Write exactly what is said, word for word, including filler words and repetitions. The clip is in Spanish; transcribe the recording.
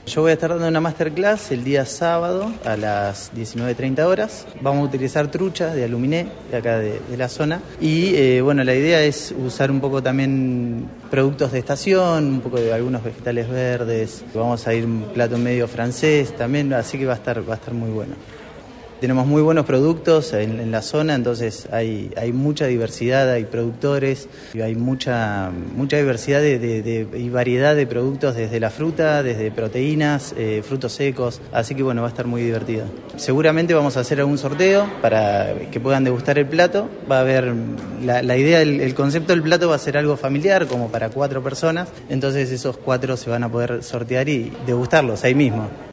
Yo voy a estar dando una masterclass el día sábado a las diecinueve treinta horas. Vamos a utilizar truchas de Aluminé, de acá de, de la zona. Y eh, bueno, la idea es usar un poco también productos de estación, un poco de algunos vegetales verdes. Vamos a ir un plato medio francés también, así que va a estar, va a estar muy bueno. Tenemos muy buenos productos en, en la zona, entonces hay, hay mucha diversidad, hay productores, hay mucha, mucha diversidad de, de, de, y variedad de productos desde la fruta, desde proteínas, eh, frutos secos, así que bueno, va a estar muy divertido. Seguramente vamos a hacer algún sorteo para que puedan degustar el plato. Va a haber, la, la idea, el, el concepto del plato va a ser algo familiar, como para cuatro personas, entonces esos cuatro se van a poder sortear y degustarlos ahí mismo.